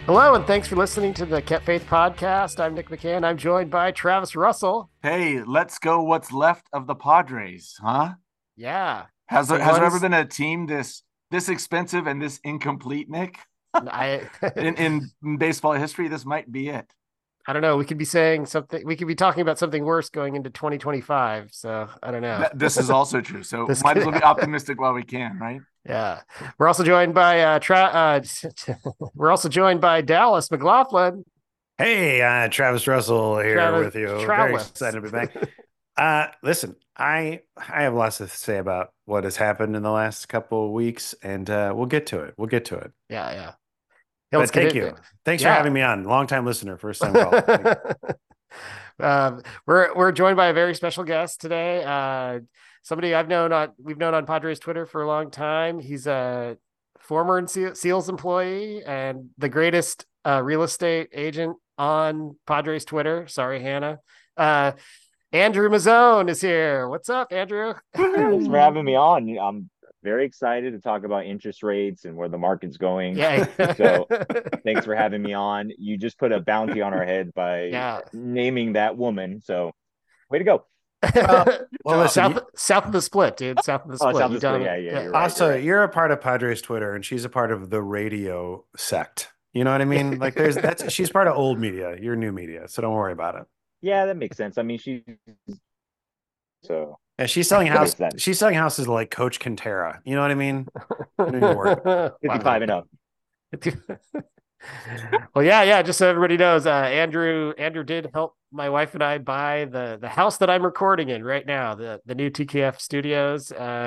Hello, and thanks for listening to the Kept Faith podcast. I'm Nick McCann. I'm joined by Travis Russell. Hey, let's go. What's left of the Padres, huh? Yeah, Has the there has there ever ones been a team this expensive and this incomplete, Nick? I In baseball history, this might be it. I don't know. We could be saying something. We could be talking about something worse going into 2025. So I don't know. This is also true. So This might as could well be happen. optimistic while we can, right? Yeah, we're also joined by we're also joined by Dallas McLaughlin. Hey, Travis Russell here Travis with you. Very Troutless. excited to be back. Listen, I have lots to say about what has happened in the last couple of weeks, and we'll get to it. We'll get to it. Yeah, yeah. Yeah, let's But get thank it. you. Thanks for Yeah. having me on. Long time listener, first time caller. Thank you. We're joined by a very special guest today. Somebody we've known on Padres Twitter for a long time. He's a former Seals employee and the greatest real estate agent on Padres Twitter. Sorry, Hannah. Andrew Mazzone is here. What's up, Andrew? Thanks for having me on. I'm very excited to talk about interest rates and where the market's going. Yeah. So thanks for having me on. You just put a bounty on our head by Yeah. naming that woman. So way to go. Well, well, listen. South of the split, dude. South of the Oh, split. South You of Split. done Yeah, it. yeah, Yeah. you're right. Also, you're a part of Padres Twitter, and she's a part of the radio sect. You know what I mean? Like, she's part of old media. You're new media, so don't worry about it. Yeah, that makes sense. I mean, she's so Yeah, that makes sense. She's selling houses like Coach Quintera. You know what I mean? I don't even worry about it. 55 and up. Well, yeah. Just so everybody knows, Andrew did help my wife and I buy the house that I'm recording in right now, the new TKF Studios.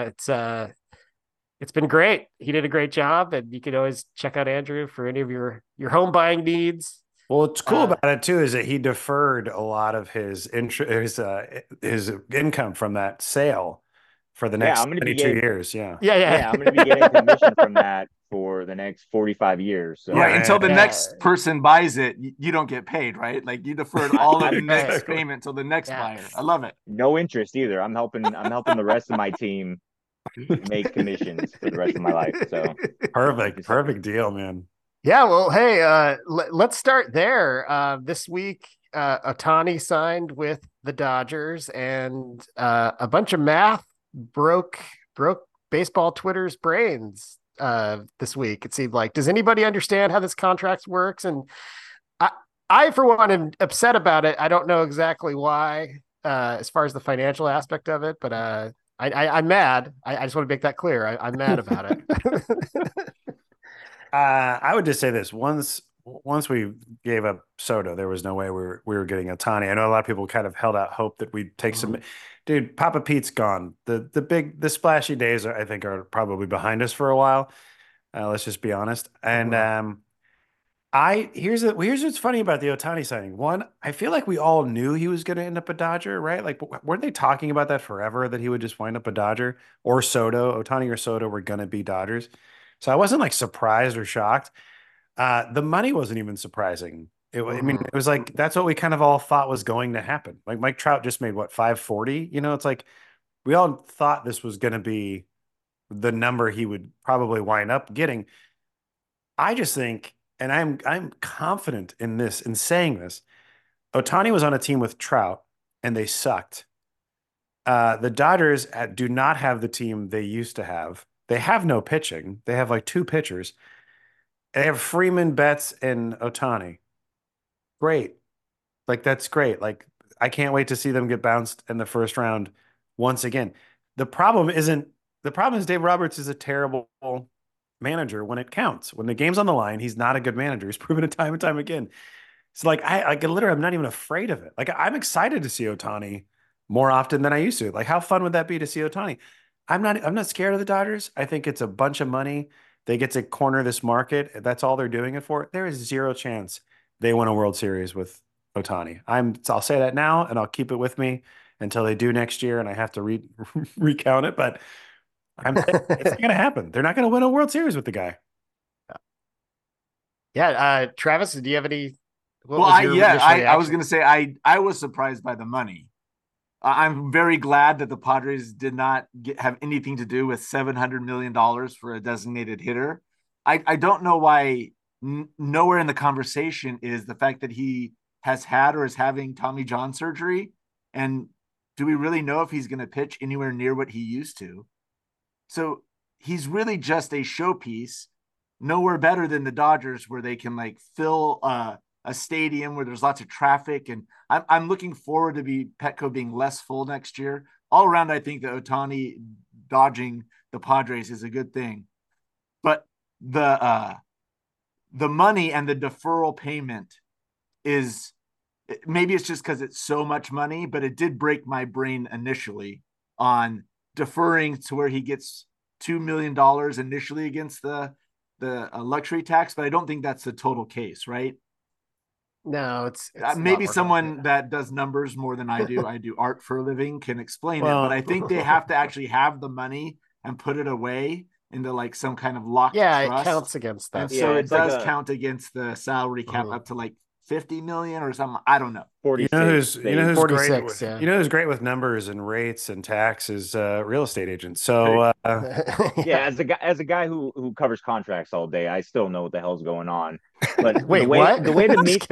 It's been great. He did a great job, and you can always check out Andrew for any of your home buying needs. Well, what's cool about it too is that he deferred a lot of his income from that sale for the Yeah, next I'm gonna be 22 getting years. Yeah. Yeah. yeah, I'm gonna be getting commission from that for the next 45 years. Right. So Until the Yeah. next person buys it, you don't get paid, right? Like you deferred all of the next Exactly. payment till the next Yeah. buyer. I love it. no interest either. I'm helping the rest of my team make commissions for the rest of my life. So Perfect deal, man. Yeah, well, hey, let's start there. This week, Otani signed with the Dodgers, and a bunch of math broke baseball Twitter's brains this week. It seemed like. Does anybody understand how this contract works? And I, I for one, am upset about it. I don't know exactly why, as far as the financial aspect of it, but I'm mad. I just want to make that clear. I'm mad about it. I would just say this: once we gave up Soto, there was no way we were getting Otani. I know a lot of people kind of held out hope that we'd take some. Dude, Papa Pete's gone. The splashy days I think are probably behind us for a while. Let's just be honest. And here's what's funny about the Otani signing. One, I feel like we all knew he was going to end up a Dodger, right? Like, weren't they talking about that forever that he would just wind up a Dodger or Soto? Otani or Soto were going to be Dodgers. So I wasn't like surprised or shocked. The money wasn't even surprising. I mean, it was like that's what we kind of all thought was going to happen. Like Mike Trout just made what 540. You know, it's like we all thought this was going to be the number he would probably wind up getting. I just think, and I'm confident in this, in saying this. Otani was on a team with Trout, and they sucked. The Dodgers do not have the team they used to have. They have no pitching. They have like two pitchers. They have Freeman, Betts, and Otani. Great. Like that's great. Like I can't wait to see them get bounced in the first round once again. The problem isn't the problem is Dave Roberts is a terrible manager when it counts. When the game's on the line, he's not a good manager. He's proven it time and time again. So like I literally I'm not even afraid of it. Like I'm excited to see Otani more often than I used to. Like how fun would that be to see Otani? I'm not scared of the Dodgers. I think it's a bunch of money. They get to corner this market. That's all they're doing it for. There is zero chance they win a World Series with Otani. I'll say that now and I'll keep it with me until they do next year and I have to recount it. But I'm saying it's not going to happen. They're not going to win a World Series with the guy. Yeah, Travis, do you have any? What Well, was your initial I was reaction? going to say I was surprised by the money. I'm very glad that the Padres did not have anything to do with $700 million for a designated hitter. I don't know why nowhere in the conversation is the fact that he has had or is having Tommy John surgery. And do we really know if he's going to pitch anywhere near what he used to? So he's really just a showpiece, nowhere better than the Dodgers, where they can like fill a stadium where there's lots of traffic. And I'm looking forward to Petco being less full next year. All around, I think that Ohtani dodging the Padres is a good thing. But the money and the deferral payment is, maybe it's just because it's so much money, but it did break my brain initially on deferring to where he gets $2 million initially against the luxury tax. But I don't think that's the total case, right? No, it's maybe someone that does numbers more than I do. I do art for a living, can explain it, but I think they have to actually have the money and put it away into like some kind of locked trust. It counts against that. And so it does count against the salary cap up to like 50 million or something. I don't know. 46, you know who's 46, great with, you know who's great with numbers and rates and taxes, real estate agents. So as a guy who covers contracts all day, I still know what the hell's going on. But wait, what? The way to meet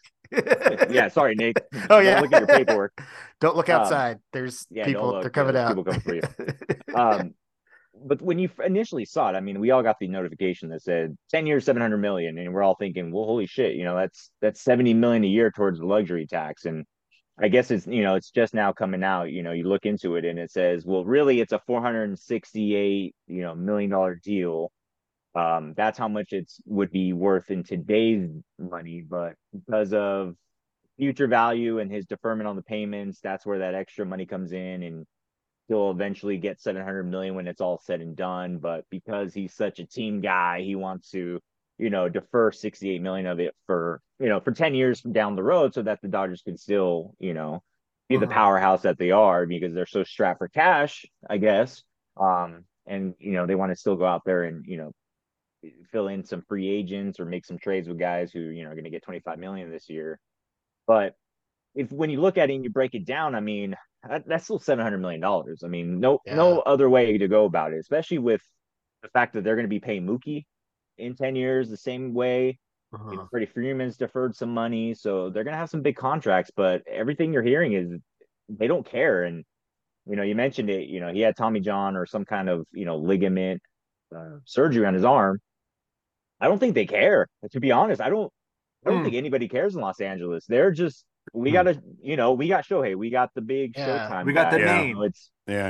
sorry, Nick. Oh yeah, look at your paperwork. Don't look outside. There's people. They're coming out. People coming for you. But when you initially saw it, I mean, we all got the notification that said 10 years, 700 million. And we're all thinking, well, holy shit, that's 70 million a year towards the luxury tax. And I guess it's just now coming out, you look into it and it says, well, really it's a $468, million deal. That's how much would be worth in today's money. But because of future value and his deferment on the payments, that's where that extra money comes in. And he'll eventually get 700 million when it's all said and done. But because he's such a team guy, he wants to, defer 68 million of it for 10 years from down the road so that the Dodgers can still, be the powerhouse that they are because they're so strapped for cash, I guess. And, they want to still go out there and, fill in some free agents or make some trades with guys who, are going to get 25 million this year. But when you look at it and you break it down, I mean, that's still $700 million. I mean, no other way to go about it, especially with the fact that they're going to be paying Mookie in 10 years the same way. Freddie Freeman's deferred some money, so they're going to have some big contracts. But everything you're hearing is they don't care. And you mentioned it. He had Tommy John or some kind of ligament surgery on his arm. I don't think they care. To be honest, I don't think anybody cares in Los Angeles. They're just. We got we got Shohei. We got the big Showtime. We got the name. It's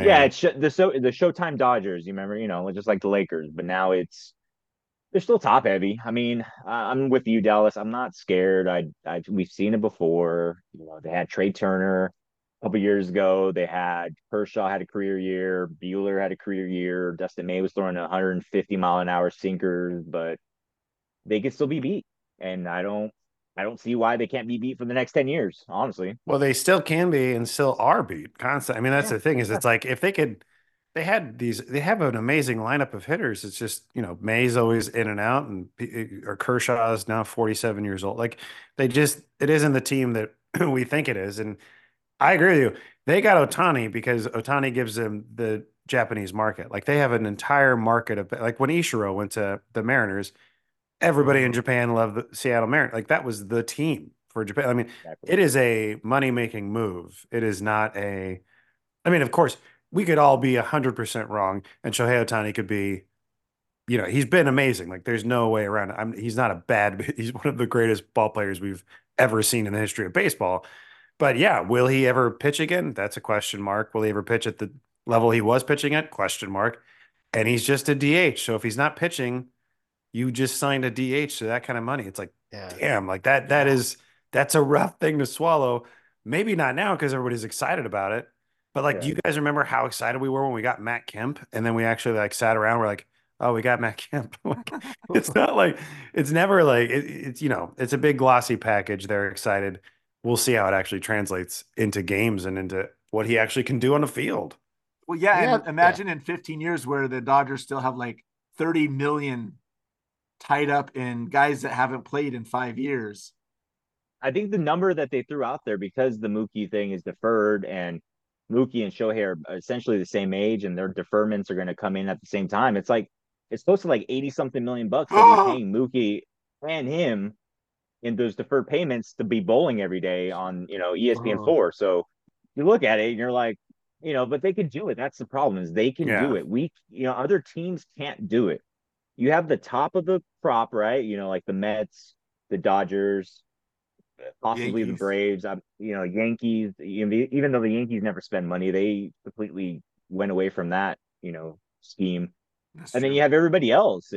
the Showtime Dodgers. You remember, just like the Lakers. But now they're still top heavy. I mean, I'm with you, Dallas. I'm not scared. We've seen it before. They had Trey Turner a couple years ago. They had Kershaw had a career year. Buehler had a career year. Dustin May was throwing 150-mile-an-hour sinkers, but they could still be beat. And I don't see why they can't be beat for the next 10 years, honestly. Well, they still can be and still are beat constantly. I mean, that's the thing is it's like if they could, they have an amazing lineup of hitters. It's just, May's always in and out or Kershaw is now 47 years old. Like it isn't the team that we think it is. And I agree with you. They got Ohtani because Ohtani gives them the Japanese market. Like they have an entire market of like when Ichiro went to the Mariners, everybody in Japan loved the Seattle Mariners. Like that was the team for Japan. I mean, It is a money-making move. It is not of course, we could all be 100% wrong, and Shohei Ohtani could be, he's been amazing. Like there's no way around it. He's not he's one of the greatest ball players we've ever seen in the history of baseball. But yeah, will he ever pitch again? That's a question mark. Will he ever pitch at the level he was pitching at? Question mark. And he's just a DH. So if he's not pitching, you just signed a DH to that kind of money. It's like, damn, like that's a rough thing to swallow. Maybe not now because everybody's excited about it. But like, do you guys remember how excited we were when we got Matt Kemp? And then we actually like sat around, we're like, oh, we got Matt Kemp. It's not like, it's never like, it's it's a big glossy package. They're excited. We'll see how it actually translates into games and into what he actually can do on the field. Well, and imagine in 15 years where the Dodgers still have like 30 million tied up in guys that haven't played in 5 years. I think the number that they threw out there, because the Mookie thing is deferred and Mookie and Shohei are essentially the same age and their deferments are going to come in at the same time. It's close to like 80 something million bucks that they're paying Mookie and him in those deferred payments to be bowling every day on, ESPN Mhm. 4. So you look at it and you're like, but they can do it. That's the problem, is they can do Yeah. it. Other teams can't do it. You have the top of the crop, right? Like the Mets, the Dodgers, possibly the Yankees. Braves, Yankees. Even though the Yankees never spend money, they completely went away from that, scheme. That's And then true. you have everybody else,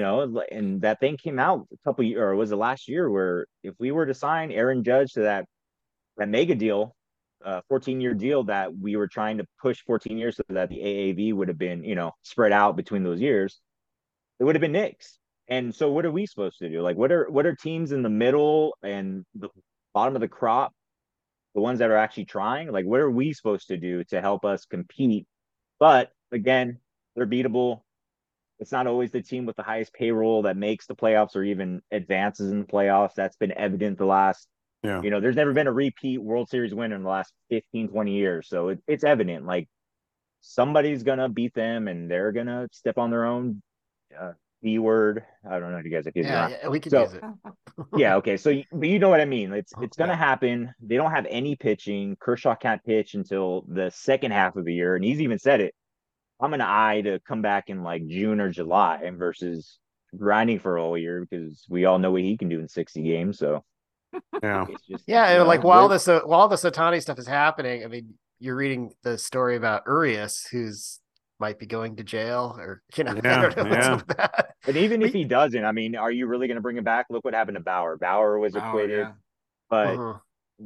and that thing came out a couple years, or was it last year, where if we were to sign Aaron Judge to that mega deal, 14-year deal that we were trying to push 14 years so that the AAV would have been, spread out between those years, it would have been Knicks. And so what are we supposed to do? Like what are teams in the middle and the bottom of the crop, the ones that are actually trying? Like what are we supposed to do to help us compete? But again, they're beatable. It's not always the team with the highest payroll that makes the playoffs or even advances in the playoffs. That's been evident the last, Yeah. there's never been a repeat World Series winner in the last 15, 20 years. So it's evident, like somebody's going to beat them and they're going to step on their own uh, B word. I don't know if you guys are kids or Yeah, not. yeah, we could use So it. yeah, okay. So but you know what I mean. It's going to Yeah. happen. They don't have any pitching. Kershaw can't pitch until the second half of the year, and he's even said it. I'm an eye to come back in like June or July versus grinding for a whole year, because we all know what he can do in 60 games. So Yeah. it's just, Yeah, and like we're while this Otani stuff is happening, I mean, you're reading the story about Urias, who's might be going to jail, or I Yeah. don't know what's Yeah. up with that. and even But if he doesn't, I mean, are you really going to bring him back? Look what happened to Bauer. Bauer was Bauer, acquitted, yeah. but mhm.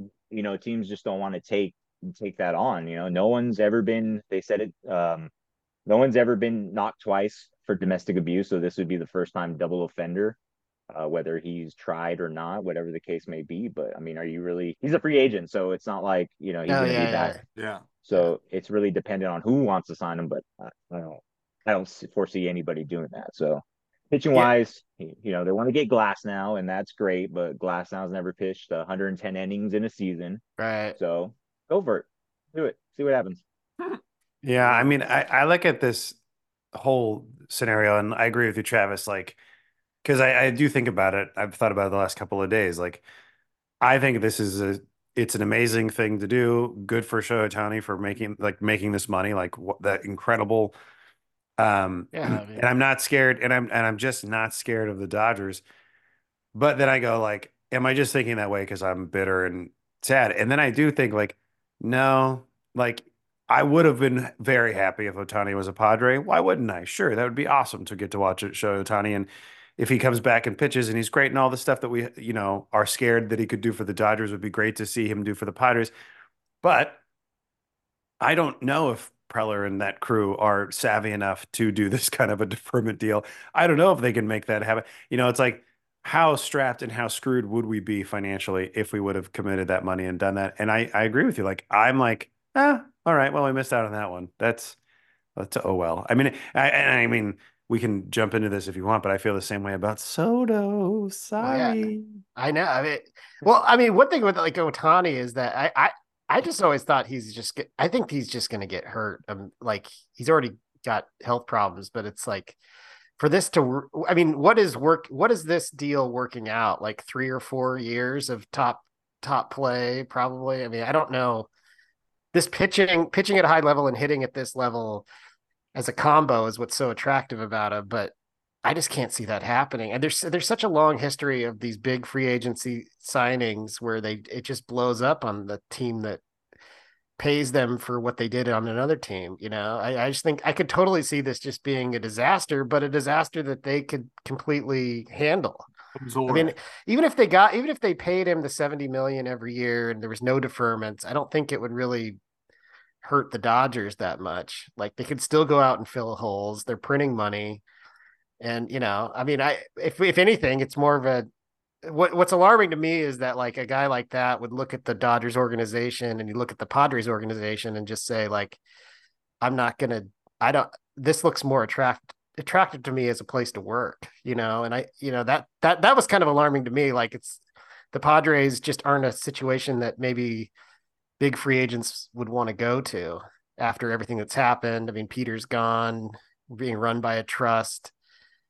teams just don't want to take that on. No one's ever been. They said it. No one's ever been knocked twice for domestic abuse, so this would be the first time double offender. Whether he's tried or not, whatever the case may be. But I mean, are you really? He's a free agent, so it's not like he's Oh going to be yeah, back. yeah, Yeah. yeah, So it's really dependent on who wants to sign him. But I don't foresee anybody doing that. So pitching yeah. wise, they want to get Glass now, and that's great. But Glass now's never pitched 110 innings in a season, Right. so go for it, do it, see what happens. Yeah. I mean, I look at this whole scenario and I agree with you, Travis. Like, because I do think about it. I've thought about it the last couple of days. Like, I think it's an amazing thing to do. Good for Shohei for making this money, like what that incredible. Yeah, I And mean, I'm not scared, and I'm just not scared of the Dodgers. But then I go like, am I just thinking that way because I'm bitter and sad? And then I do think like, no, like I would have been very happy if Otani was a Padre. Why wouldn't I? Sure, that would be awesome to get to watch it show Otani. And if he comes back and pitches and he's great and all the stuff that we, are scared that he could do for the Dodgers would be great to see him do for the Padres. But I don't know if Preller and that crew are savvy enough to do this kind of a deferment deal. I don't know if they can make that happen. It's like how strapped and how screwed would we be financially if we would have committed that money and done that? And I agree with you. Like I'm like, all right, well, we missed out on that one. That's oh well. I mean, I mean, we can jump into this if you want, but I feel the same way about Soto. well, yeah, Sorry. I know. I mean, well, I mean, one thing with like Otani is that I just always thought I think he's just going to get hurt. Like he's already got health problems, but it's like for this to, I mean, what is this deal working out? Like 3 or 4 years of top play, probably. I mean, I don't know. This pitching at a high level and hitting at this level as a combo is what's so attractive about him, but I just can't see that happening. And there's such a long history of these big free agency signings where it just blows up on the team that pays them for what they did on another team. I just think I could totally see this just being a disaster, but a disaster that they could completely handle. I mean, even if they paid him the 70 million every year and there was no deferments, I don't think it would really hurt the Dodgers that much. Like they could still go out and fill holes. They're printing money. And I mean, if anything, it's more of what's alarming to me is that like a guy like that would look at the Dodgers organization and you look at the Padres organization and just say like, I'm not gonna, I don't. This looks more attractive to me as a place to work, and that was kind of alarming to me. Like it's the Padres just aren't a situation that maybe big free agents would want to go to after everything that's happened. I mean, Peter's gone, being run by a trust.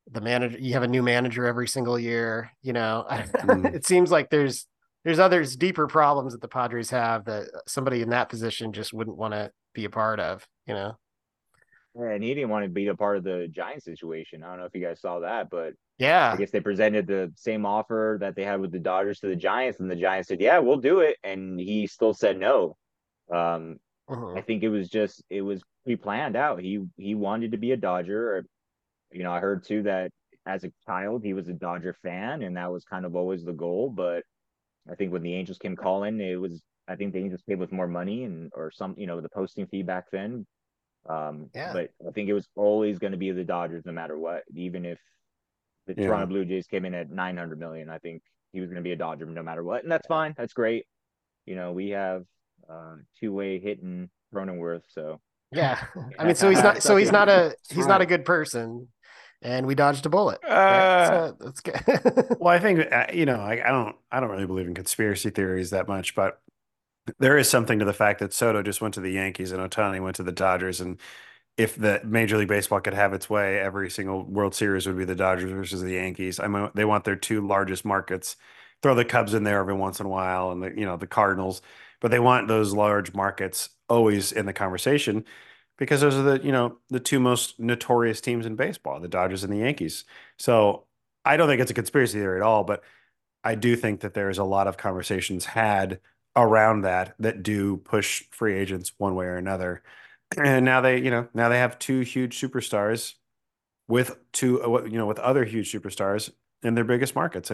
the manager, you have a new manager every single year, Mm. it seems like there's others deeper problems that the Padres have that somebody in that position just wouldn't want to be a part of. Yeah, and he didn't want to be a part of the Giants situation. I don't know if you guys saw that, but I Yeah. guess they presented the same offer that they had with the Dodgers to the Giants, and the Giants said, "Yeah, we'll do it," and he still said no. Um, I Mhm. think it was pre-planned out. He wanted to be a Dodger. I heard too that as a child he was a Dodger fan, and that was kind of always the goal. But I think when the Angels came calling, it was I think the Angels paid with more money and or some the posting fee back then. Yeah. But I think it was always going to be the Dodgers no matter what, even if the Yeah. Toronto Blue Jays came in at 900 million. I think he was going to be a Dodger no matter what, and that's fine. That's great. We have two-way hitting Cronenworth, so Yeah. I mean, so he's yeah, not so suck he's it. not a That's he's not a right. good person, and we dodged a bullet, right? Uh, So that's good. well, I think I don't really believe in conspiracy theories that much, but there is something to the fact that Soto just went to the Yankees and Ohtani went to the Dodgers, and if the Major League Baseball could have its way, every single World Series would be the Dodgers versus the Yankees. I mean, they want their two largest markets. Throw the Cubs in there every once in a while, and the Cardinals, but they want those large markets always in the conversation because those are the two most notorious teams in baseball, the Dodgers and the Yankees. So I don't think it's a conspiracy theory at all, but I do think that there's a lot of conversations had around that do push free agents one way or another. And now they have two huge superstars with with other huge superstars in their biggest markets. And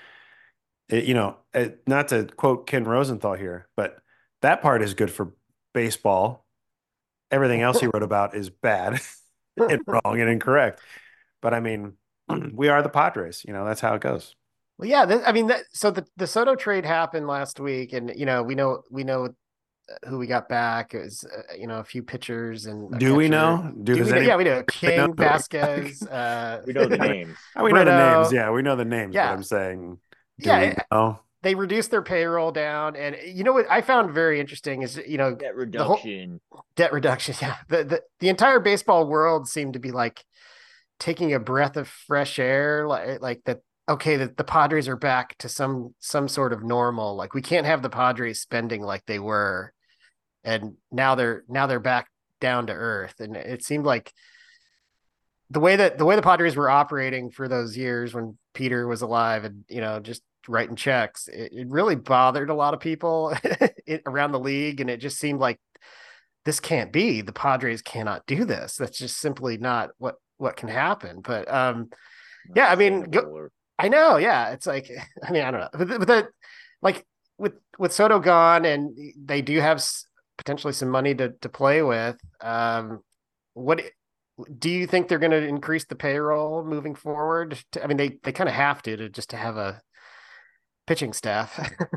not to quote Ken Rosenthal here, but that part is good for baseball. Everything else he wrote about is bad and wrong and incorrect. But I mean, we are the Padres, that's how it goes. Well, yeah, I mean, so the Soto trade happened last week, and we know who we got back. It was a few pitchers and a Do we catcher. know? Do Does we know? anybody Yeah, we know know King, who we got? Vasquez, We know the names. We know the names. Brito. Yeah, we know the names, but Yeah, I'm saying, do we yeah. know? They reduced their payroll down, and you know what I found very interesting is Debt the whole reduction. debt reduction. Yeah, the entire baseball world seemed to be like taking a breath of fresh air, like that. Okay, that the Padres are back to some sort of normal. Like we can't have the Padres spending like they were, and now they're back down to earth. And it seemed like the way the Padres were operating for those years when Peter was alive, and just writing checks, it really bothered a lot of people around the league, and it just seemed like this can't be. The Padres cannot do this. That's just simply not what can happen. But Not yeah, I mean, sustainable or I know. Yeah, it's like I mean, I don't know, like with Soto gone, and they do have potentially some money to play with. What do you think they're going to increase the payroll moving forward? I mean, they kind of have to have a pitching staff.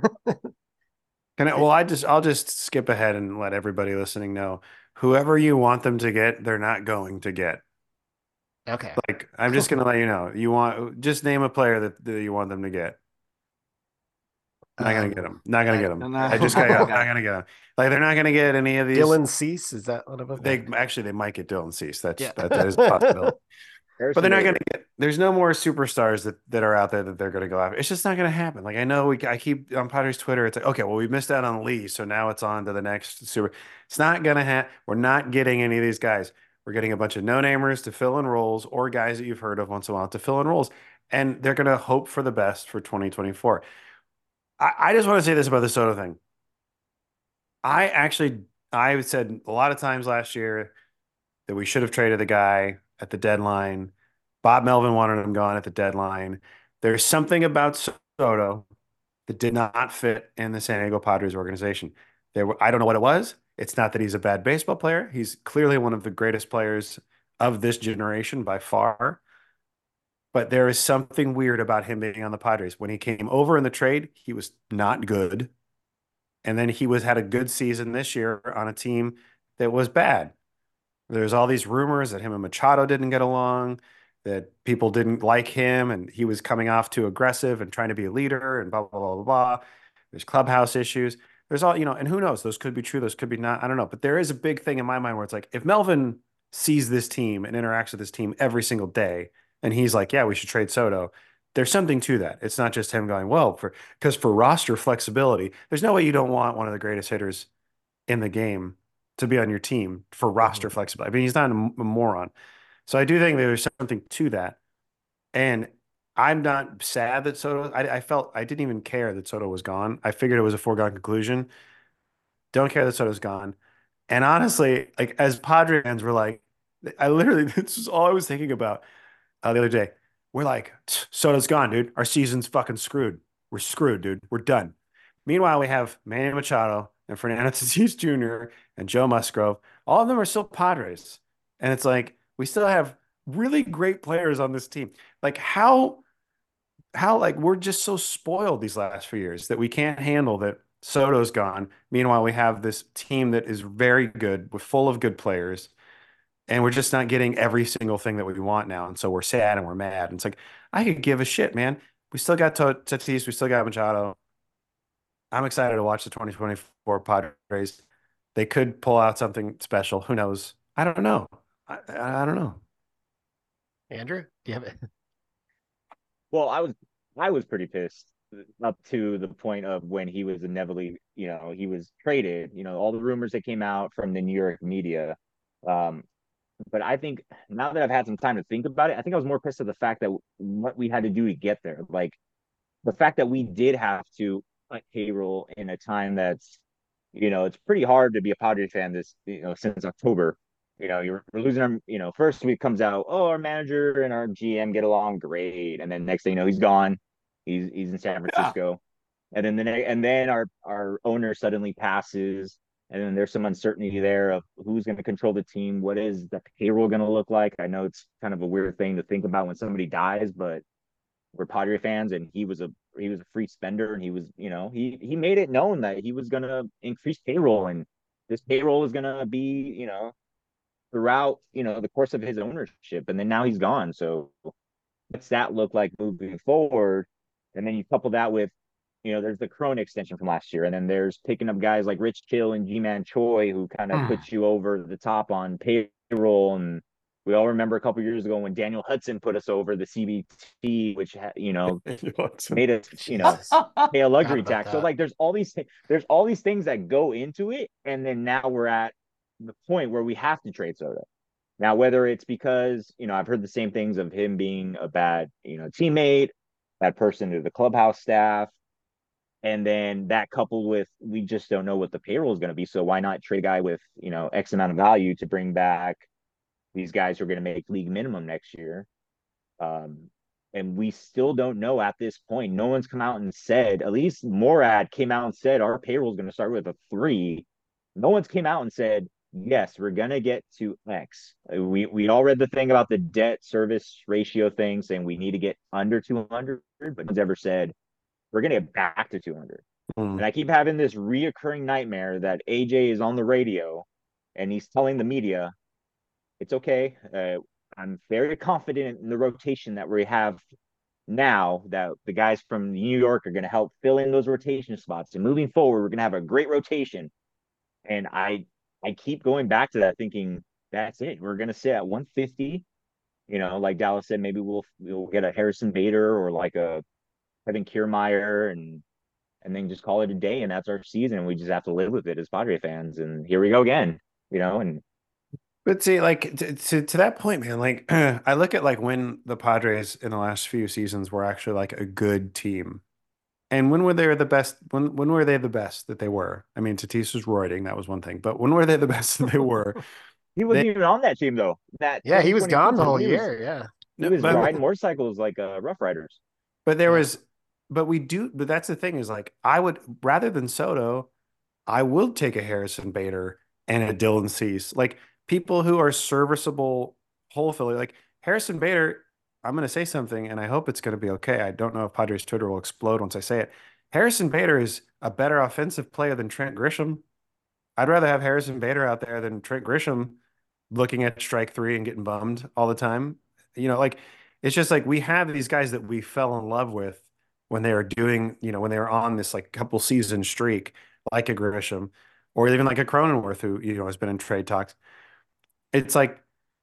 Well, I'll just skip ahead and let everybody listening know whoever you want them to get, they're not going to get. Okay. Like, I'm just gonna let you know. Just name a player that you want them to get. Not gonna get them. Not gonna I, get them. No. I just got not gonna get them. Like, they're not gonna get any of these. Dylan Cease, is that one of them? They might get Dylan Cease. Yeah. That is a possibility. But they're Harrison not Bader. going to get. There's no more superstars that are out there that they're going to go after. It's just not going to happen. Like I know I keep on Padres Twitter. It's like, okay, well we missed out on Lee, so now it's on to the next super. It's not going to happen. We're not getting any of these guys. We're getting a bunch of no-namers to fill in roles or guys that you've heard of once in a while to fill in roles, and they're going to hope for the best for 2024. I just want to say this about the Soto thing. I said a lot of times last year that we should have traded the guy at the deadline. Bob Melvin wanted him gone at the deadline. There's something about Soto that did not fit in the San Diego Padres organization. I don't know what it was. It's not that he's a bad baseball player. He's clearly one of the greatest players of this generation by far. But there is something weird about him being on the Padres. When he came over in the trade, he was not good. And then he had a good season this year on a team that was bad. There's all these rumors that him and Machado didn't get along, that people didn't like him, and he was coming off too aggressive and trying to be a leader, and blah, blah, blah, blah, blah. There's clubhouse issues. There's all, and who knows? Those could be true. Those could be not. I don't know. But there is a big thing in my mind where it's like, if Melvin sees this team and interacts with this team every single day, and he's like, yeah, we should trade Soto. There's something to that. It's not just him going, well, because for roster flexibility, there's no way you don't want one of the greatest hitters in the game to be on your team for roster Mhm. flexibility. I mean, he's not a moron. So I do think there's something to that. And I'm not sad that Soto, I felt I didn't even care that Soto was gone. I figured it was a foregone conclusion. Don't care that Soto's gone. And honestly, like as Padre fans, we're like, I literally, this is all I was thinking about the other day. We're like, Soto's gone, dude. Our season's fucking screwed. We're screwed, dude. We're done. Meanwhile, we have Manny Machado and Fernando Tatis Jr. and Joe Musgrove. All of them are still Padres. And it's like, we still have really great players on this team. Like how like we're just so spoiled these last few years that we can't handle that Soto's gone. Meanwhile, we have this team that is very good, we're full of good players, and we're just not getting every single thing that we want now. And so we're sad and we're mad. And it's like, I could give a shit, man. We still got Tatis, we still got Machado. I'm excited to watch the 2024 Padres. They could pull out something special. Who knows? I don't know. I don't know. Andrew, do you have it? Well, I was pretty pissed up to the point of when he was inevitably, he was traded, all the rumors that came out from the New York media. Um, but I think now that I've had some time to think about it, I think I was more pissed at the fact that what we had to do to get there. Like the fact that we did have to cut payroll in a time that's, it's pretty hard to be a Padres fan this, since October. We're losing our, first week comes out, oh, our manager and our GM get along great, and then next thing you know, he's gone. He's in San Yeah. Francisco, and then our owner suddenly passes, and then there's some uncertainty there of who's going to control the team. What is the payroll going to look like? I know it's kind of a weird thing to think about when somebody dies, but we're Padre fans, and he was a free spender, and he was, he made it known that he was going to increase payroll, and this payroll is going to be, throughout, the course of his ownership, and then now he's gone. So what's that look like moving forward? And then you couple that with, there's the Corona extension from last year, and then there's picking up guys like Rich Hill and G-Man Choi who kind of puts you over the top on payroll. And we all remember a couple years ago when Daniel Hudson put us over the CBT, which made us, Jesus, pay a forgot luxury about tax. So that. like there's all these things that go into it, and then now we're at the point where we have to trade Soto. Now, whether it's because, I've heard the same things of him being a bad, teammate, bad person to the clubhouse staff, and then that coupled with we just don't know what the payroll is going to be. So why not trade a guy with, X amount of value to bring back these guys who are going to make league minimum next year? Um, and we still don't know at this point. No one's come out and said, at least Morad came out and said, our payroll is going to start with a 3. No one's came out and said, yes, we're going to get to X. We all read the thing about the debt service ratio thing saying we need to get under 200, but no one's ever said we're going to get back to 200. And I keep having this reoccurring nightmare that AJ is on the radio and he's telling the media, it's okay. I'm very confident in the rotation that we have now, that the guys from New York are going to help fill in those rotation spots. And moving forward, we're going to have a great rotation. And I keep going back to that, thinking that's it. We're going to sit at 150. Like Dallas said, maybe we'll get a Harrison Bader or like a Kevin Kiermaier, and then just call it a day. And that's our season. We just have to live with it as Padre fans. And here we go again. And But see, like to that point, man, like I look at like when the Padres in the last few seasons were actually like a good team. And when were they the best? When were they the best that they were? I mean, Tatis was roiding, that was one thing. But when were they the best that they were? he They wasn't even on that team though. That Yeah, he was 2022 gone the team, whole he was year. Yeah. he no, was riding motorcycles like Rough Riders. but there Yeah. was but that's the thing is like I would rather than Soto, I will take a Harrison Bader and a Dylan Cease. Like people who are serviceable hole filler. Like Harrison Bader, I'm going to say something and I hope it's going to be okay. I don't know if Padres Twitter will explode once I say it. Harrison Bader is a better offensive player than Trent Grisham. I'd rather have Harrison Bader out there than Trent Grisham looking at strike three and getting bummed all the time. Like it's just like we have these guys that we fell in love with when they were doing, when they were on this like couple season streak, like a Grisham or even like a Cronenworth who, has been in trade talks. It's like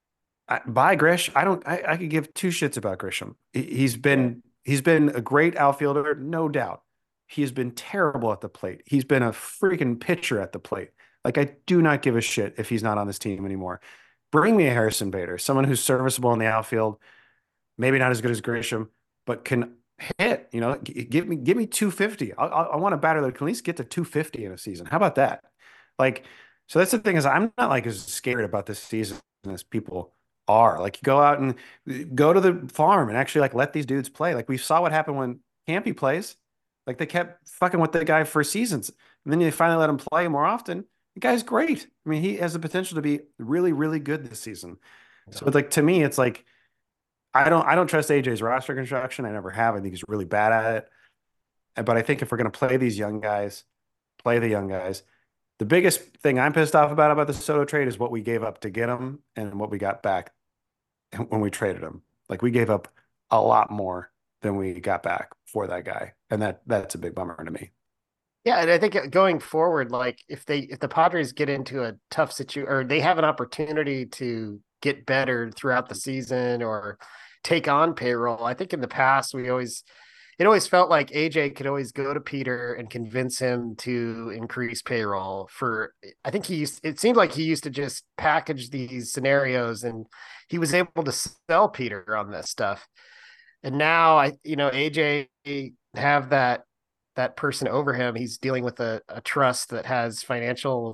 By Grish, I could give two shits about Grisham. He's been a great outfielder, no doubt. He's been terrible at the plate. He's been a freaking pitcher at the plate. Like, I do not give a shit if he's not on this team anymore. Bring me a Harrison Bader, someone who's serviceable in the outfield, maybe not as good as Grisham, but can hit. You know, give me 250. I want a batter that can at least get to 250 in a season. How about that? Like, so that's the thing, is I'm not like as scared about this season as people are. Like, you go out and go to the farm and actually like let these dudes play. Like, we saw what happened when Campy plays. Like, they kept fucking with the guy for seasons, and then they finally let him play more often. The guy's great. I mean, he has the potential to be really, really good this season. So it's like, to me, it's like I don't trust AJ's roster construction. I never have. I think he's really bad at it. But I think if we're going to play these young guys, play the young guys. The biggest thing I'm pissed off about the Soto trade is what we gave up to get him and what we got back when we traded him. Like, we gave up a lot more than we got back for that guy, and that's a big bummer to me. Yeah, and I think going forward, like if the Padres get into a tough situation, or they have an opportunity to get better throughout the season or take on payroll, I think in the past it always felt like AJ could always go to Peter and convince him to increase payroll for, I think it seemed like he used to just package these scenarios and he was able to sell Peter on this stuff. And now AJ have that person over him. He's dealing with a trust that has financial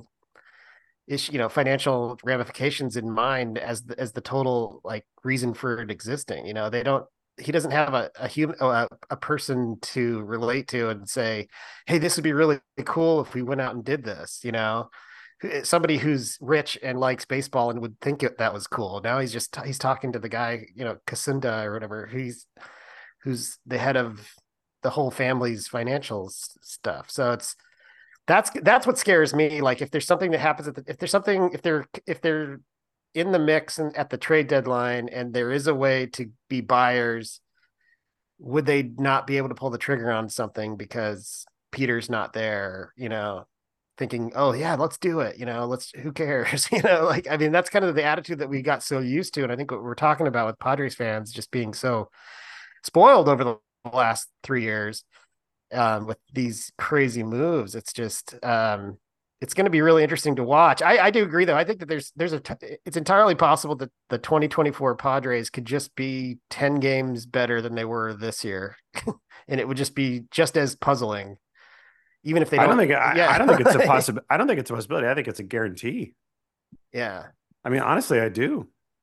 financial ramifications in mind as the total like reason for it existing. He doesn't have a person to relate to and say, hey, this would be really cool if we went out and did this, somebody who's rich and likes baseball and would think that was cool. Now he's talking to the guy, Casunda or whatever, who's the head of the whole family's financial stuff. So that's what scares me. Like, if there's something that happens if they're in the mix and at the trade deadline and there is a way to be buyers, would they not be able to pull the trigger on something because Peter's not there, thinking, oh yeah, let's do it. Who cares? I mean, that's kind of the attitude that we got so used to. And I think what we're talking about with Padres fans just being so spoiled over the last 3 years with these crazy moves. It's just it's going to be really interesting to watch. I do agree though. I think that it's entirely possible that the 2024 Padres could just be 10 games better than they were this year. And it would just be just as puzzling. Even if they don't. I don't think it's a possibility. I don't think it's a possibility. I think it's a guarantee. Yeah. I mean, honestly, I do.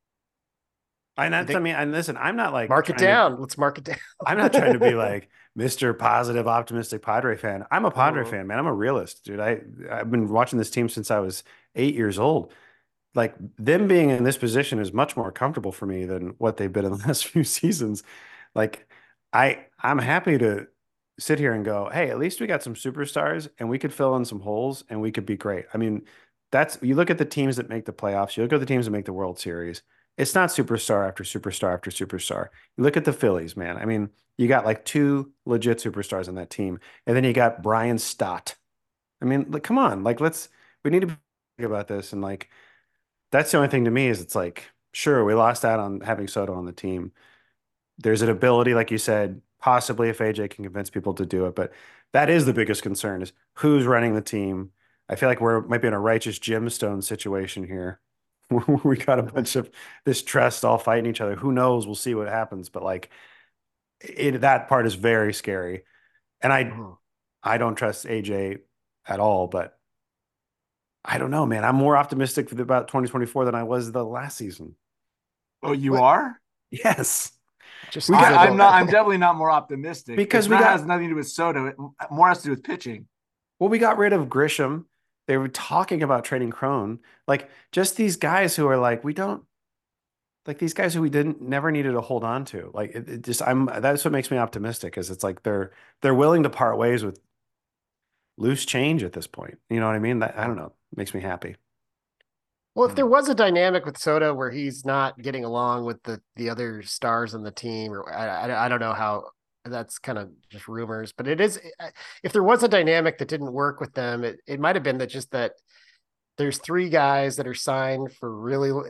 And listen, I'm not like mark it down. Let's mark it down. I'm not trying to be like Mr. Positive, optimistic Padre fan. I'm a Padre fan, man. I'm a realist, dude. I've been watching this team since I was 8 years old. Like, them being in this position is much more comfortable for me than what they've been in the last few seasons. Like, I'm happy to sit here and go, hey, at least we got some superstars and we could fill in some holes and we could be great. I mean, you look at the teams that make the playoffs, you look at the teams that make the World Series. It's not superstar after superstar after superstar. You look at the Phillies, man. I mean, you got like 2 legit superstars on that team. And then you got Brian Stott. I mean, like, come on. Like, we need to think about this. And like, that's the only thing to me is it's like, sure, we lost out on having Soto on the team. There's an ability, like you said, possibly if AJ can convince people to do it. But that is the biggest concern, is who's running the team. I feel like might be in a righteous gemstone situation here. We got a bunch of this trust all fighting each other. Who knows? We'll see what happens. But like, that part is very scary. And I don't trust AJ at all, but I don't know, man. I'm more optimistic about 2024 than I was the last season. Oh, you are? Yes. I'm definitely not more optimistic because has nothing to do with Soto. It more has to do with pitching. Well, we got rid of Grisham. They were talking about trading Cron. Like, just these guys who are like, these guys who we never needed to hold on to. Like, that's what makes me optimistic, is it's like they're willing to part ways with loose change at this point. You know what I mean? I don't know. It makes me happy. Well, if there was a dynamic with Soto where he's not getting along with the other stars on the team, or I don't know how. That's kind of just rumors, but it is, if there was a dynamic that didn't work with them, it might've been that there's 3 guys that are signed for really,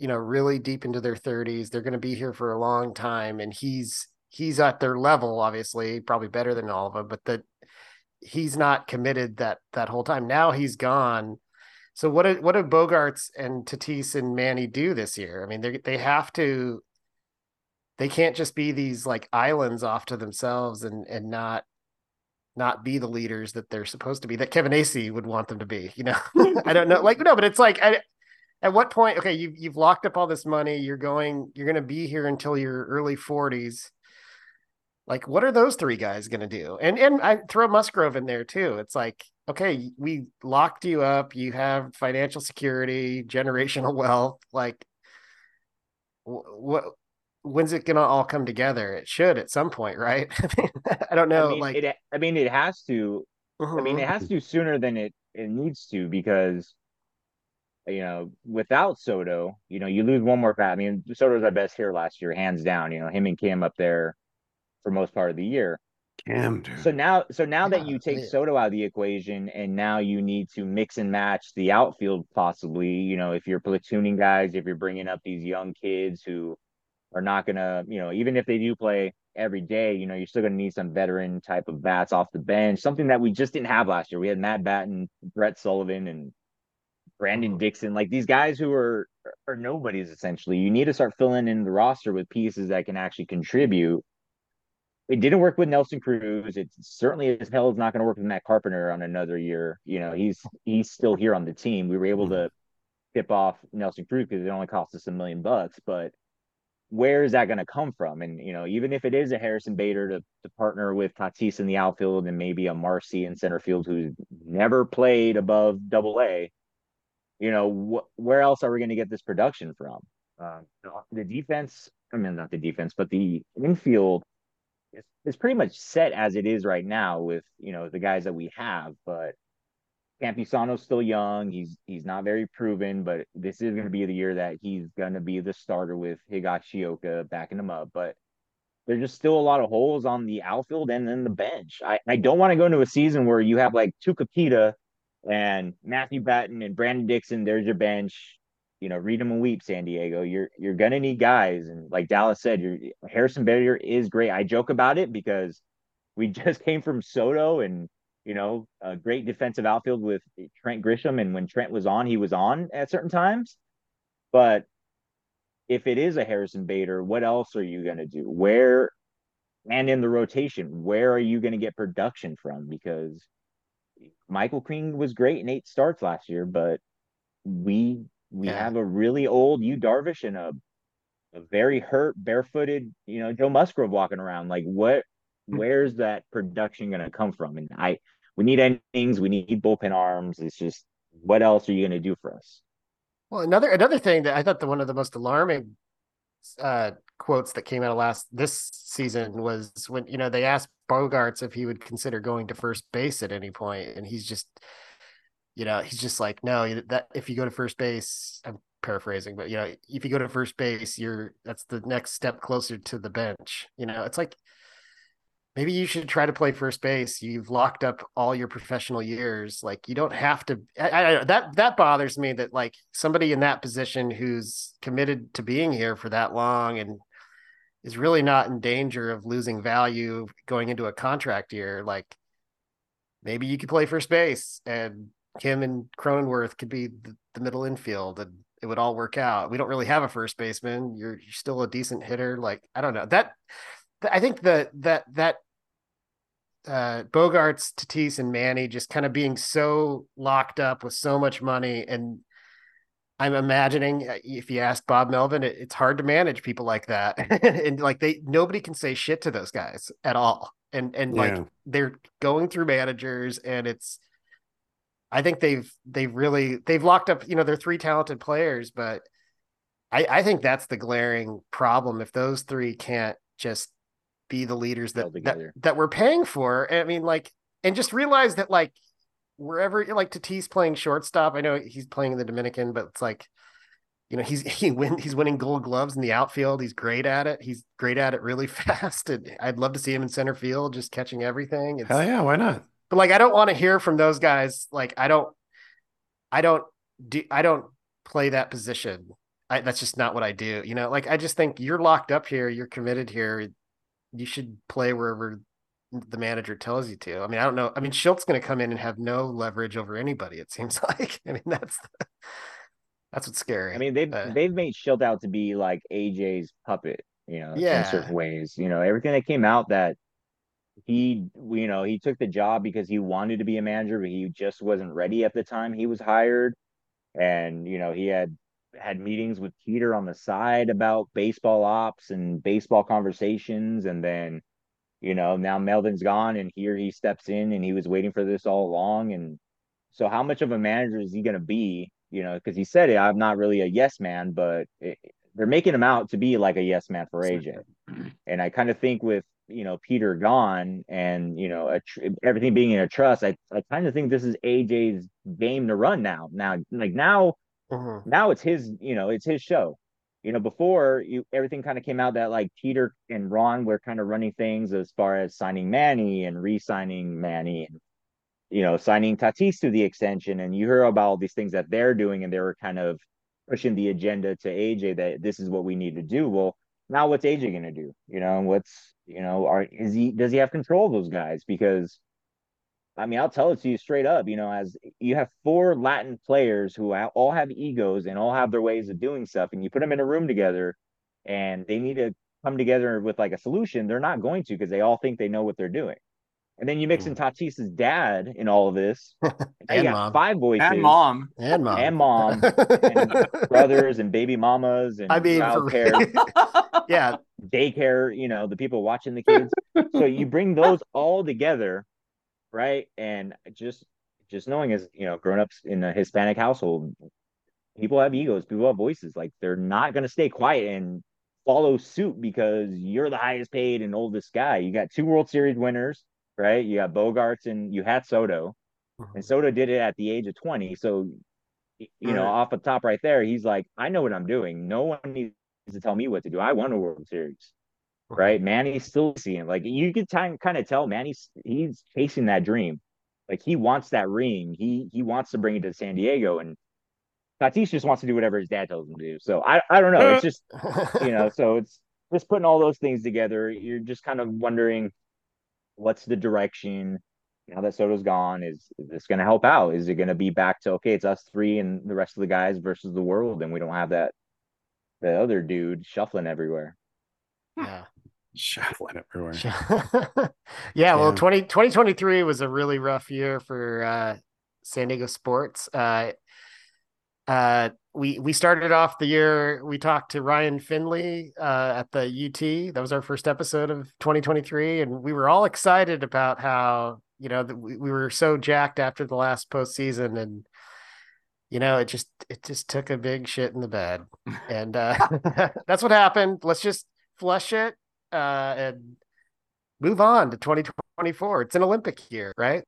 really deep into their 30s. They're going to be here for a long time, and he's at their level, obviously, probably better than all of them, but that he's not committed that whole time. Now he's gone. So what did Bogarts and Tatis and Manny do this year? I mean, they have to. They can't just be these like islands off to themselves and not be the leaders that they're supposed to be, that Kevin Acee would want them to be. I don't know, like no, but it's like at what point? Okay, you've locked up all this money. You're going to be here until your early 40s. Like, what are those three guys going to do? And I throw Musgrove in there too. It's like, okay, we locked you up. You have financial security, generational wealth. Like, what? When's it going to all come together? It should at some point, right? I mean, I don't know. It has to. Uh-huh. It has to sooner than it needs to, because without Soto, you lose one more bat. I mean, Soto's our best hitter last year, hands down. Him and Cam up there for most part of the year. Cam, dude. So now that Yeah, you take Soto out of the equation, and now you need to mix and match the outfield, possibly. If you're platooning guys, if you're bringing up these young kids who are not gonna, even if they do play every day, you're still gonna need some veteran type of bats off the bench. Something that we just didn't have last year. We had Matt Batten, Brett Sullivan, and Brandon Dixon, like these guys who are nobodies essentially. You need to start filling in the roster with pieces that can actually contribute. It didn't work with Nelson Cruz. It certainly as hell is not going to work with Matt Carpenter on another year. He's still here on the team. We were able to tip off Nelson Cruz because it only cost us $1 million, but where is that going to come from? And even if it is a Harrison Bader to partner with Tatis in the outfield and maybe a Marcy in center field who's never played above AA, where else are we going to get this production from? The defense, I mean, not the defense, but the infield is pretty much set as it is right now with the guys that we have. But Campusano's still young. He's not very proven, but this is going to be the year that he's going to be the starter with Higashioka backing him up. But there's just still a lot of holes on the outfield and then the bench. I don't want to go into a season where you have like Tucupita and Matthew Batten and Brandon Dixon. There's your bench. Read them and weep, San Diego. You're gonna need guys, and like Dallas said, Harrison Bader is great. I joke about it because we just came from Soto and a great defensive outfield with Trent Grisham, and when Trent was on, he was on at certain times. But if it is a Harrison Bader, what else are you gonna do? Where and in the rotation, where are you gonna get production from? Because Michael King was great in 8 starts last year, but we have a really old Yu Darvish and a very hurt, barefooted, Joe Musgrove walking around. Like, where's that production going to come from? And we need innings, we need bullpen arms. It's just, what else are you going to do for us? Well, another thing that I thought one of the most alarming quotes that came out of this season was when they asked Bogarts if he would consider going to first base at any point, and he's just like, no, that if you go to first base, I'm paraphrasing, but if you go to first base, that's the next step closer to the bench. It's like, maybe you should try to play first base. You've locked up all your professional years. Like, you don't have to. That bothers me, that like somebody in that position who's committed to being here for that long and is really not in danger of losing value going into a contract year. Like, maybe you could play first base and Kim and Cronenworth could be the middle infield and it would all work out. We don't really have a first baseman. You're still a decent hitter. Like, I don't know that. I think that Bogarts, Tatis, and Manny just kind of being so locked up with so much money, and I'm imagining if you ask Bob Melvin, it's hard to manage people like that, and like nobody can say shit to those guys at all, and like they're going through managers, and I think they've locked up. They're 3 talented players, but I think that's the glaring problem if those 3 can't just be the leaders that we're paying for. I mean, like, and just realize that, like, wherever, like, Tatis playing shortstop, I know he's playing in the Dominican, but it's like, he's winning Gold Gloves in the outfield. He's great at it. He's great at it really fast. And I'd love to see him in center field, just catching everything. Hell yeah, why not? But like, I don't want to hear from those guys. Like, I don't play that position. that's just not what I do. You know, like I just think you're locked up here, you're committed here. You should play wherever the manager tells you to. I mean, I don't know. I mean, Schilt's going to come in and have no leverage over anybody. It seems like. I mean, that's what's scary. I mean, they've made Schilt out to be like AJ's puppet, in Yeah. certain ways. Everything that came out that he took the job because he wanted to be a manager, but he just wasn't ready at the time he was hired. And he had meetings with Peter on the side about baseball ops and baseball conversations, and then now Melvin's gone, and here he steps in, and he was waiting for this all along. And so, how much of a manager is he going to be? Because he said it, I'm not really a yes man, but they're making him out to be like a yes man for AJ. And I kind of think with Peter gone and everything being in a trust, I kind of think this is AJ's game to run now. Now it's his show. Before everything kind of came out that like Peter and Ron were kind of running things as far as signing Manny and re-signing Manny and signing Tatis to the extension, and you hear about all these things that they're doing, and they were kind of pushing the agenda to AJ that this is what we need to do. Well, now what's AJ going to do? Does he have control of those guys? Because I mean, I'll tell it to you straight up. As you have four Latin players who all have egos and all have their ways of doing stuff, and you put them in a room together, and they need to come together with like a solution. They're not going to because they all think they know what they're doing. And then you mix in Tatis's dad in all of this. Now you got mom. five voices. And mom. And brothers and baby mamas and I mean, yeah, daycare, the people watching the kids. So you bring those all together, right? And just knowing as, grown ups in a Hispanic household, people have egos, people have voices. Like they're not going to stay quiet and follow suit because you're the highest paid and oldest guy. You got 2 World Series winners, right? You got Bogarts and you had Soto, and Soto did it at the age of 20. So, off the top right there, he's like, I know what I'm doing. No one needs to tell me what to do. I won a World Series, right? Manny's still seeing, like, you could kind of tell he's chasing that dream. Like he wants that ring. He wants to bring it to San Diego, and Tatis just wants to do whatever his dad tells him to do. So I don't know. It's just, so it's just putting all those things together. You're just kind of wondering, what's the direction now that Soto's gone? Is this going to help out? Is it going to be back to, okay, it's us 3 and the rest of the guys versus the world, and we don't have the other dude shuffling everywhere? Yeah. Shuffling everywhere. Yeah, well, 2023 was a really rough year for San Diego sports. We started off the year, we talked to Ryan Finley at the UT. That was our first episode of 2023, and we were all excited about how we were so jacked after the last postseason, and it just took a big shit in the bed, and that's what happened. Let's just flush it and move on to 2024. It's an Olympic year, right?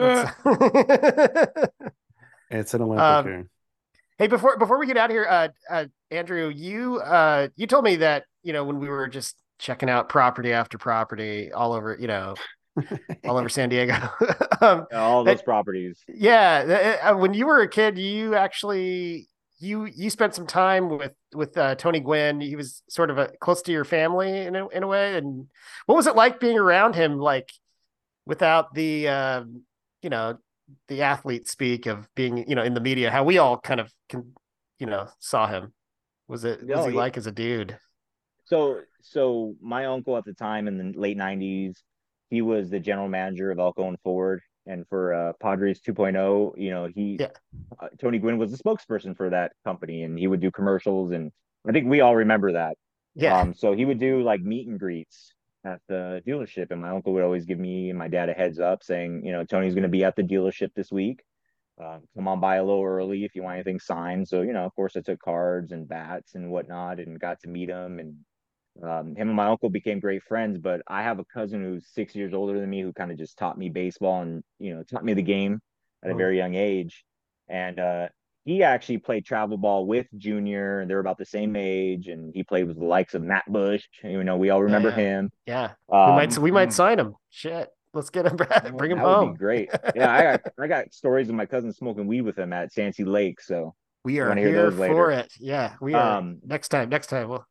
It's an Olympic year. Hey, before we get out of here, Andrew, you told me that when we were just checking out property after property all over all over San Diego, all those properties. Yeah, when you were a kid, you actually you spent some time with Tony Gwynn. He was sort of close to your family in a way. And what was it like being around him, like without the the athlete speak of being, in the media, how we all kind of saw him? Was he like as a dude? So my uncle at the time in the late 90s, he was the general manager of Elko and Ford. And for Padres 2.0, Tony Gwynn was the spokesperson for that company, and he would do commercials. And I think we all remember that. Yeah. So he would do like meet and greets at the dealership, and my uncle would always give me and my dad a heads up saying, Tony's going to be at the dealership this week. Come on by a little early if you want anything signed. So, of course I took cards and bats and whatnot and got to meet him. And him and my uncle became great friends. But I have a cousin who's 6 years older than me who kind of just taught me baseball and, taught me the game at a very young age. And he actually played travel ball with Junior, and they were about the same age. And he played with the likes of Matt Bush. We all remember him. Yeah. We might sign him. Shit. Let's get him back. Bring him home. That would be great. Yeah, I got stories of my cousin smoking weed with him at Sancy Lake. So We You are want to hear here those for later? it. Yeah, we are. Um, Next time. We'll.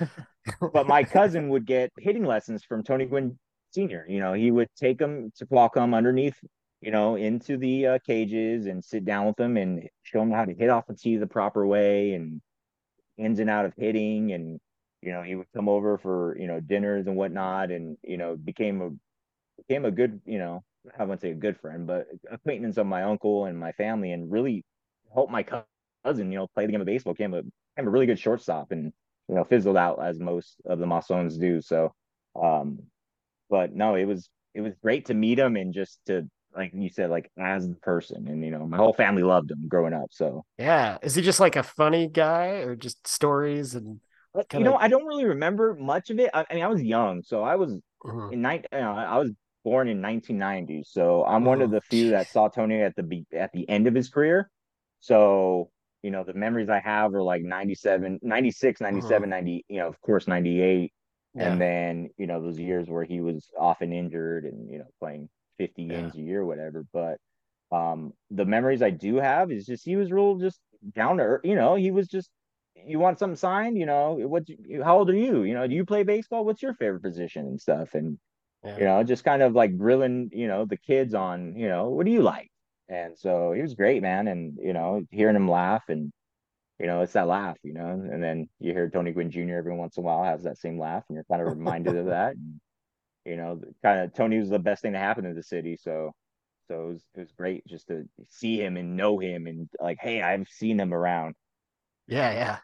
but my cousin would get hitting lessons from Tony Gwynn Sr. You know, he would take them to Qualcomm underneath, you know, into the cages and sit down with them and show them how to hit off the tee the proper way and ins and out of hitting. And, you know, he would come over for, you know, dinners and whatnot, and, you know, became a good, you know, I wouldn't say a good friend, but acquaintance of my uncle and my family, and really helped my cousin, you know, play the game of baseball, became a really good shortstop, and, you know, fizzled out as most of the Masones do. So, um, but no, it was great to meet him, and just to, like you said, like as the person, and, you know, my whole family loved him growing up. So, Yeah. Is he just like a funny guy or just stories and but, you kind know, of I don't really remember much of it. I mean, I was young, so I was mhm, I was born in 1990, so I'm one of mhm. the few that saw Tony at at the end of his career. So, you know, the memories I have are like 97, 96, Mhm. 97, 90, you know, of course 98, and Yeah. then, you know, those years where he was often injured and, you know, playing 50 Yeah. games a year or whatever. But the memories I do have is just he was real just down to earth, you know, he was just, you want something signed, you know, how old are you? You know, do you play baseball? What's your favorite position and stuff? And, you Yeah. know, just kind of like grilling, you know, the kids on, you know, what do you like? And so he was great, man. And, you know, hearing him laugh, and, you know, it's that laugh, you know, and then you hear Tony Gwynn Jr. every once in a while has that same laugh, and you're kind of reminded of that. And, you know, kind of Tony was the best thing to happen to the city. So it was great just to see him and know him, and like, hey, I've seen him around. Yeah. Yeah.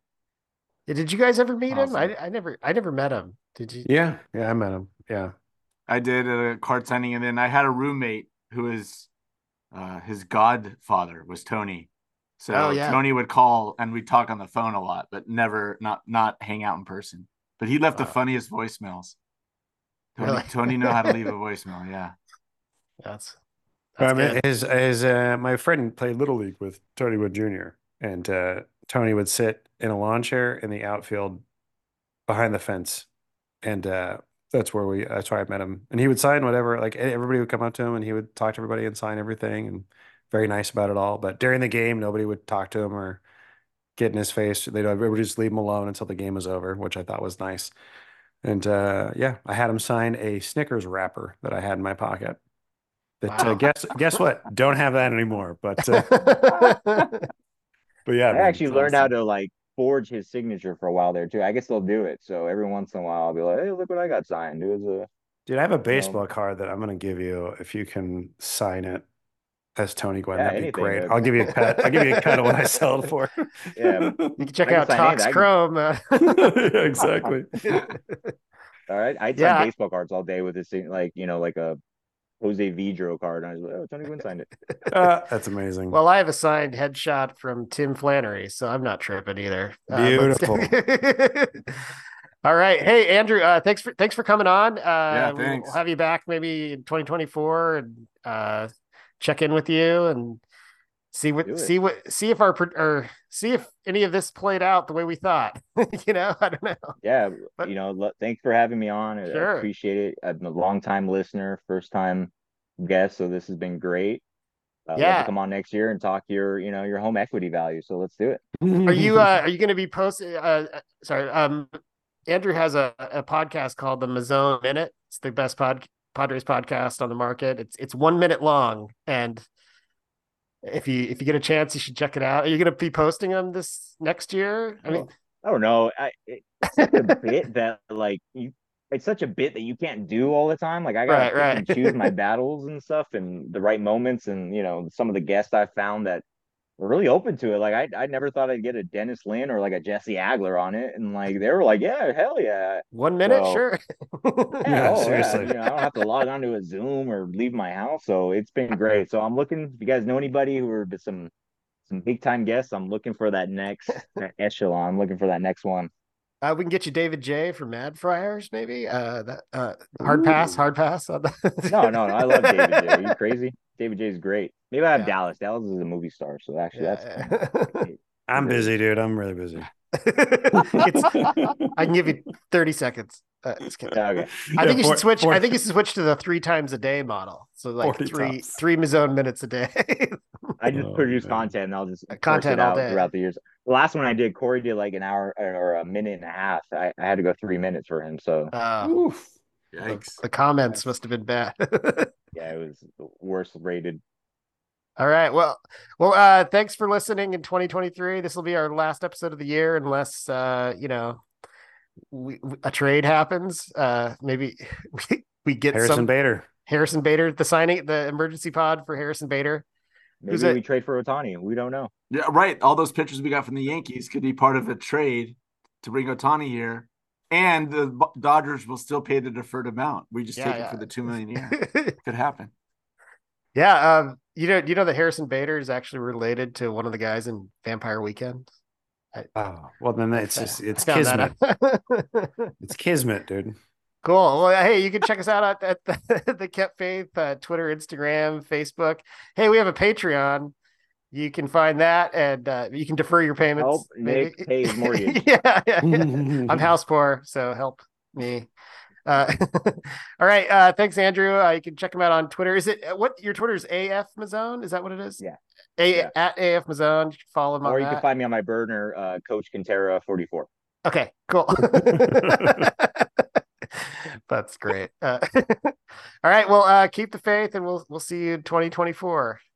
Did you guys ever meet him? Awesome. I never met him. Did you? Yeah, yeah, I met him. Yeah. I did a card signing, and then I had a roommate who is his godfather was Tony. Oh So yeah. Tony would call and we'd talk on the phone a lot, but never not hang out in person. But he left the Wow. funniest voicemails. Really? Tony know how to leave a voicemail. Yeah. That's I mean, good. his my friend played Little League with Tony Wood Jr. and Tony would sit in a lawn chair in the outfield behind the fence, and that's where I met him. And he would sign whatever, like everybody would come up to him and he would talk to everybody and sign everything, and very nice about it all. But during the game, nobody would talk to him or get in his face. Everybody just leave him alone until the game was over, which I thought was nice. And yeah, I had him sign a Snickers wrapper that I had in my pocket. That Wow. guess what? Don't have that anymore. But yeah, I man, actually it's learned how awesome. to like forge his signature for a while there too. I guess they'll do it. So every once in a while I'll be like, hey, look what I got signed. It was a, Dude, I have a you know, baseball card that I'm gonna give you if you can sign it as Tony Gwynn. yeah, That'd be anything. great. I'll give you a cut. I'll give you a cut of what I sell it for. Yeah, You can check I can out sign anything. Tox Chrome. Yeah, exactly. All right. I'd sign Yeah. baseball cards all day with this thing, like, you know, like a Jose Vidro card. And I was like, oh, Tony Gwynn signed it. That's amazing. Well, I have a signed headshot from Tim Flannery, so I'm not tripping either. Beautiful. All right. Hey, Andrew, thanks for coming on. Yeah. We'll Thanks. have you back maybe in 2024 and check in with you and Do it. see if or see if any of this played out the way we thought. I don't know. Yeah. But You know, thanks for having me on. I sure. appreciate it. I'm a long time listener, first time guest. So this has been great. I'd love to Yeah. come on next year and talk your, you know, your home equity value. So let's do it. Are you going to be posting sorry, Andrew has a podcast called the Mazzone Minute. It's the best Padres podcast on the market. It's 1 minute long, and if you get a chance, you should check it out. Are you going to be posting them this next year? I mean, Oh, I don't know. It's such a bit that like it's such a bit that you can't do all the time. Like I gotta right, pick and choose my right. battles and stuff, and the right moments, and, you know, some of the guests I found that were really open to it. Like I never thought I'd get a Dennis Lin or like a Jesse Agler on it, and like they were like, yeah, hell yeah. 1 minute, So sure. yeah, Yeah, oh yeah, seriously. you know, I don't have to log onto a Zoom or leave my house, so it's been great. So I'm looking. If you guys know anybody who are some big time guests, I'm looking for that next echelon. I'm looking for that next one. We can get you David J from Mad Friars, maybe. That Ooh. hard pass on No. I love David J. Are you that. crazy? David J is great. Maybe I have Yeah, Dallas. Dallas is a movie star, so actually that's fine. yeah. I'm busy, dude. I'm really busy. It's I can give you 30 seconds. Just kidding. Okay. I think you should 40 switch. I 40 think you should switch to the 3 times a day model. So like 40 tops. three Mazone minutes a day. I just Oh, produce man. content and I'll just Content content it all out day. throughout the years. The last one I did, Corey did like an hour or a minute and a half. I had to go 3 minutes for him. So Oof. Yikes. the comments must have been bad. yeah, it was the worst rated. All right. Well, thanks for listening in 2023. This will be our last episode of the year, unless a trade happens. Maybe we get Harrison Bader. Harrison Bader, the emergency pod for Harrison Bader. Maybe we trade for Ohtani. We don't know. Yeah, right. All those pitchers we got from the Yankees could be part of a trade to bring Ohtani here. And the Dodgers will still pay the deferred amount. We just take it for the $2 million a year. Could happen. Yeah. You know that Harrison Bader is actually related to one of the guys in Vampire Weekend. Oh, well, then it's found that kismet. out. It's kismet, dude. Cool. Well, hey, you can check us out at the Kept Faith, Twitter, Instagram, Facebook. Hey, we have a Patreon. You can find that, and you can defer your payments. Help Nick pay his mortgage. yeah. I'm house poor, so help me. All right. Thanks, Andrew. You can check him out on Twitter. Is it what your Twitter is? AF Mazone? Is that what it is? Yeah. At AF Mazone. You can follow him on Or you that. can find me on my burner, Coach Quintera 44. Okay, cool. That's great. All right. Well, keep the faith, and we'll see you in 2024.